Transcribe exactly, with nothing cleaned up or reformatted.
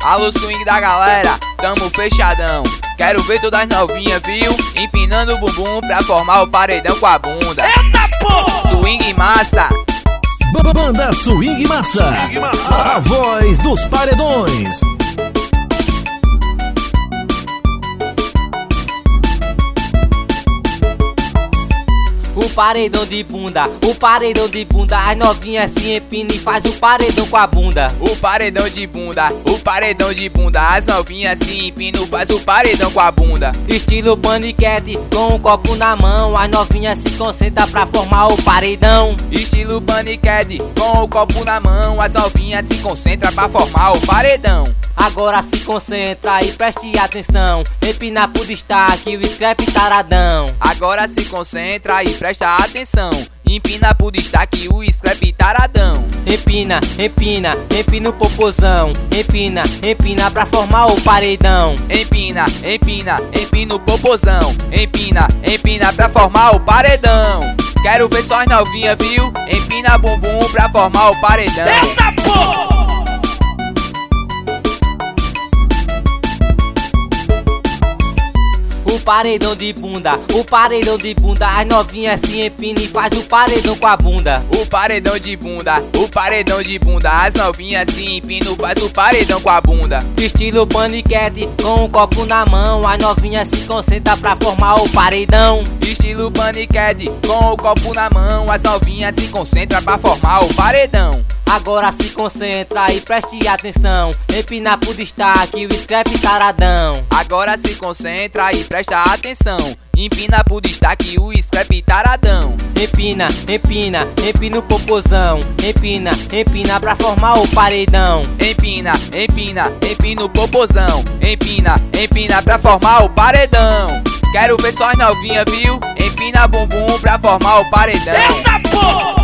Alô swing da galera, tamo fechadão. Quero ver todas novinhas, viu? Empinando o bumbum pra formar o paredão com a bunda. Eita porra! Swing massa. Banda Swing Massa, Swing Massa, a voz dos paredões. O paredão de bunda, o paredão de bunda, as novinhas se empina e faz o paredão com a bunda. O paredão de bunda, o paredão de bunda, as novinhas se empinam, faz o paredão com a bunda. Estilo paniquete, com um copo na mão, as novinhas se concentram pra formar o paredão. Estilo paniquete, com o copo na mão, as novinhas se concentram pra formar o paredão. Agora se concentra e preste atenção, empina pro destaque o scrap taradão. Agora se concentra e presta atenção, empina pro destaque o scrap taradão. Empina, empina, empina o popozão, empina, empina pra formar o paredão. Empina, empina, empina o popozão, empina, empina pra formar o paredão. Quero ver só as novinhas, viu? Empina bumbum pra formar o paredão. Eita porra! O paredão de bunda, o paredão de bunda, as novinhas se empina e faz o paredão com a bunda. O paredão de bunda, o paredão de bunda, as novinhas se empinam, faz o paredão com a bunda. Estilo paniquete, com um copo na mão, as novinhas se concentram pra formar o paredão. Estilo paniquete, com o copo na mão, as novinhas se concentram pra formar o paredão. Agora se concentra e preste atenção, empina pro destaque o scrap taradão. Agora se concentra e presta atenção, empina pro destaque o scrap taradão. Empina, empina, empina o popozão, empina, empina pra formar o paredão. Empina, empina, empina o popozão, empina, empina pra formar o paredão. Quero ver só as novinhas, viu? Empina bumbum pra formar o paredão. Eita porra!